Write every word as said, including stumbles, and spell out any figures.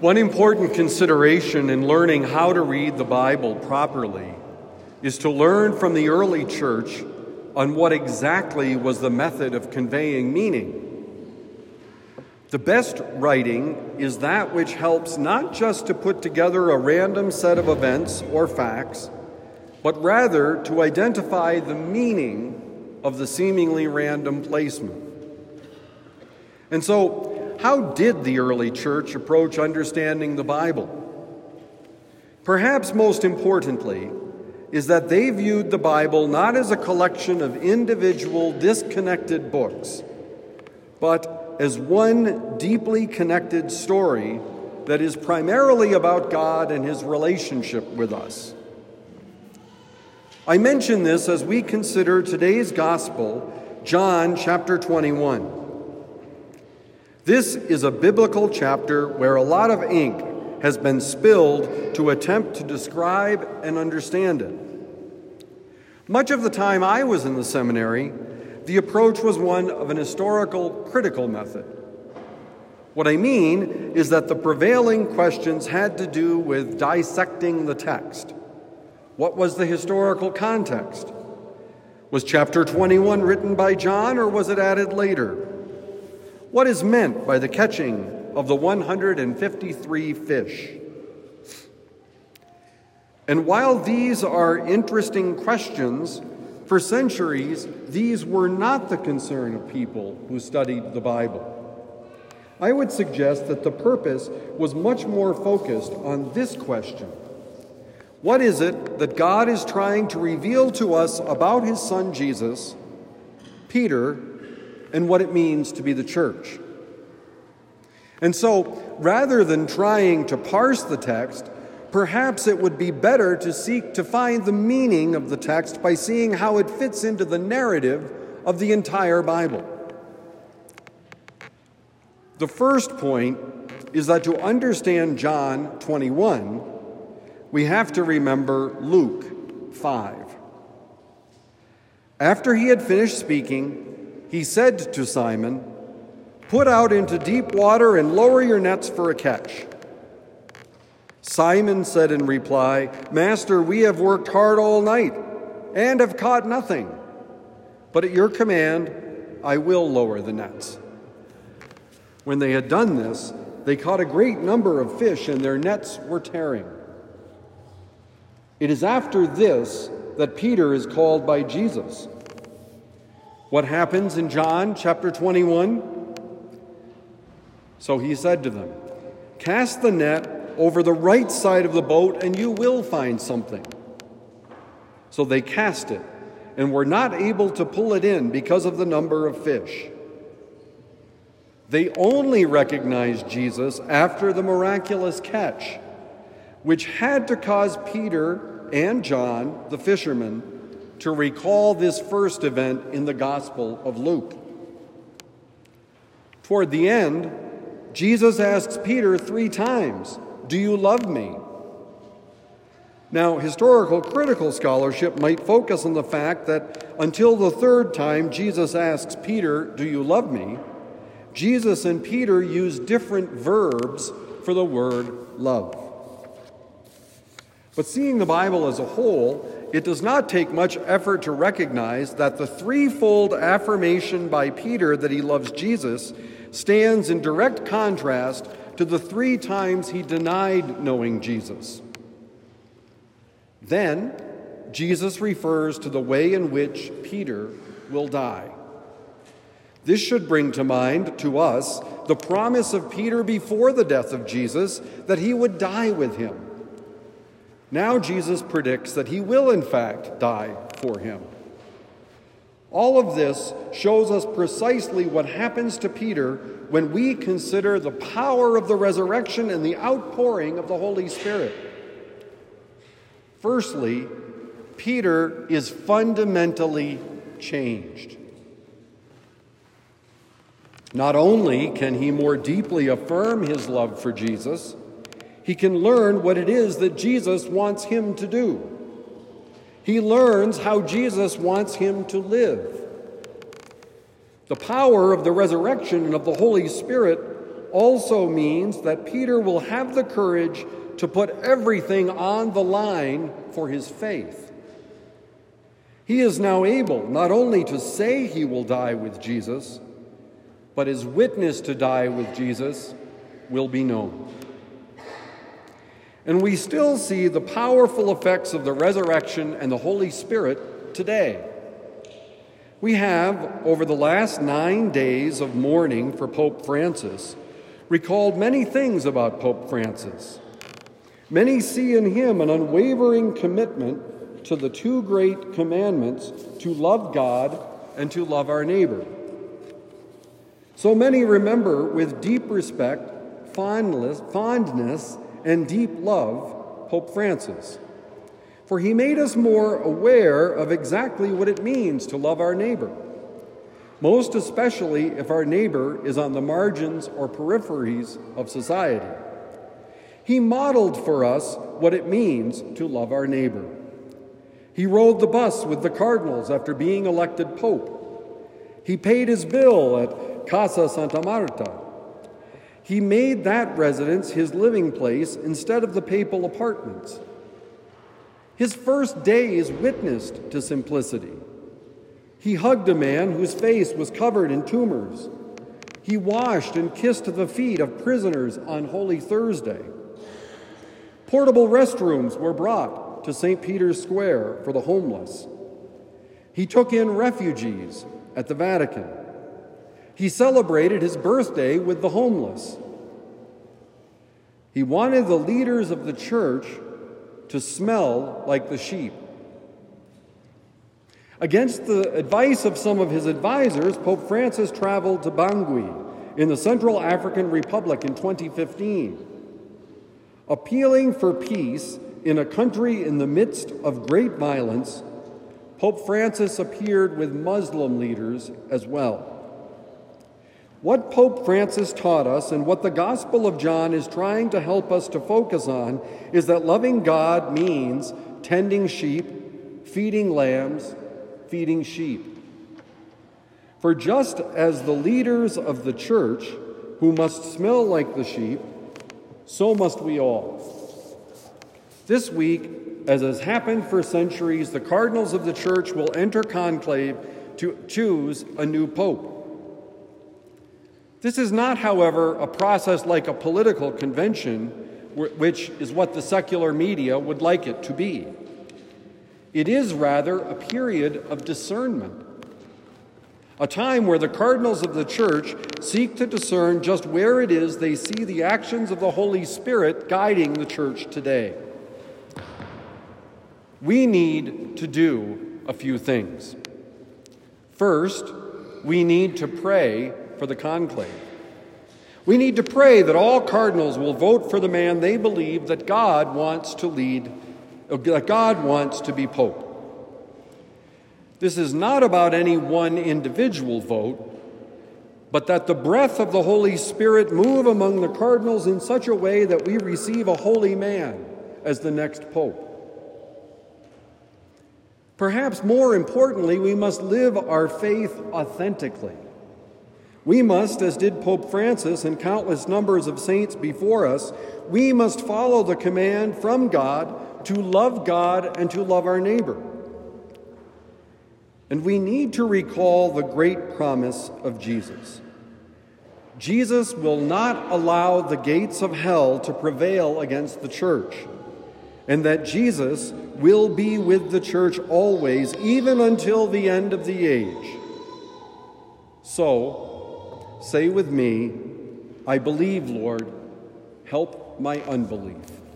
One important consideration in learning how to read the Bible properly is to learn from the early church on what exactly was the method of conveying meaning. The best writing is that which helps not just to put together a random set of events or facts, but rather to identify the meaning of the seemingly random placement. And so, how did the early church approach understanding the Bible? Perhaps most importantly is that they viewed the Bible not as a collection of individual disconnected books, but as one deeply connected story that is primarily about God and His relationship with us. I mention this as we consider today's Gospel, John chapter twenty-one. This is a biblical chapter where a lot of ink has been spilled to attempt to describe and understand it. Much of the time I was in the seminary, the approach was one of an historical critical method. What I mean is that the prevailing questions had to do with dissecting the text. What was the historical context? Was chapter twenty-one written by John, or was it added later? What is meant by the catching of the one hundred fifty-three fish? And while these are interesting questions, for centuries, these were not the concern of people who studied the Bible. I would suggest that the purpose was much more focused on this question. What is it that God is trying to reveal to us about His Son Jesus, Peter, and what it means to be the church? And so, rather than trying to parse the text, perhaps it would be better to seek to find the meaning of the text by seeing how it fits into the narrative of the entire Bible. The first point is that to understand John twenty-one, we have to remember Luke five. After he had finished speaking, he said to Simon, "Put out into deep water and lower your nets for a catch." Simon said in reply, "Master, we have worked hard all night and have caught nothing. But at your command, I will lower the nets." When they had done this, they caught a great number of fish, and their nets were tearing. It is after this that Peter is called by Jesus. What happens in John chapter twenty-one? So he said to them, "Cast the net over the right side of the boat, and you will find something." So they cast it, and were not able to pull it in because of the number of fish. They only recognized Jesus after the miraculous catch, which had to cause Peter and John, the fishermen, to recall this first event in the Gospel of Luke. Toward the end, Jesus asks Peter three times, "Do you love me?" Now, historical critical scholarship might focus on the fact that until the third time Jesus asks Peter, "Do you love me?" Jesus and Peter use different verbs for the word love. But seeing the Bible as a whole, it does not take much effort to recognize that the threefold affirmation by Peter that he loves Jesus stands in direct contrast to the three times he denied knowing Jesus. Then, Jesus refers to the way in which Peter will die. This should bring to mind to us the promise of Peter before the death of Jesus that he would die with him. Now Jesus predicts that he will in fact die for him. All of this shows us precisely what happens to Peter when we consider the power of the resurrection and the outpouring of the Holy Spirit. Firstly, Peter is fundamentally changed. Not only can he more deeply affirm his love for Jesus, he can learn what it is that Jesus wants him to do. He learns how Jesus wants him to live. The power of the resurrection and of the Holy Spirit also means that Peter will have the courage to put everything on the line for his faith. He is now able not only to say he will die with Jesus, but his witness to die with Jesus will be known. And we still see the powerful effects of the resurrection and the Holy Spirit today. We have, over the last nine days of mourning for Pope Francis, recalled many things about Pope Francis. Many see in him an unwavering commitment to the two great commandments to love God and to love our neighbor. So many remember with deep respect, fondness, fondness, and deep love Pope Francis. For he made us more aware of exactly what it means to love our neighbor, most especially if our neighbor is on the margins or peripheries of society. He modeled for us what it means to love our neighbor. He rode the bus with the cardinals after being elected pope. He paid his bill at Casa Santa Marta. He made that residence his living place instead of the papal apartments. His first days witnessed to simplicity. He hugged a man whose face was covered in tumors. He washed and kissed the feet of prisoners on Holy Thursday. Portable restrooms were brought to Saint Peter's Square for the homeless. He took in refugees at the Vatican. He celebrated his birthday with the homeless. He wanted the leaders of the church to smell like the sheep. Against the advice of some of his advisors, Pope Francis traveled to Bangui in the Central African Republic in twenty fifteen. Appealing for peace in a country in the midst of great violence, Pope Francis appeared with Muslim leaders as well. What Pope Francis taught us and what the Gospel of John is trying to help us to focus on is that loving God means tending sheep, feeding lambs, feeding sheep. For just as the leaders of the church, who must smell like the sheep, so must we all. This week, as has happened for centuries, the cardinals of the church will enter conclave to choose a new pope. This is not, however, a process like a political convention, which is what the secular media would like it to be. It is rather a period of discernment, a time where the cardinals of the church seek to discern just where it is they see the actions of the Holy Spirit guiding the church today. We need to do a few things. First, we need to pray for the conclave. We need to pray that all cardinals will vote for the man they believe that God wants to lead, that God wants to be pope. This is not about any one individual vote, but that the breath of the Holy Spirit move among the cardinals in such a way that we receive a holy man as the next pope. Perhaps more importantly, we must live our faith authentically. We must, as did Pope Francis and countless numbers of saints before us, we must follow the command from God to love God and to love our neighbor. And we need to recall the great promise of Jesus. Jesus will not allow the gates of hell to prevail against the church, and that Jesus will be with the church always, even until the end of the age. So, say with me, I believe, Lord, help my unbelief.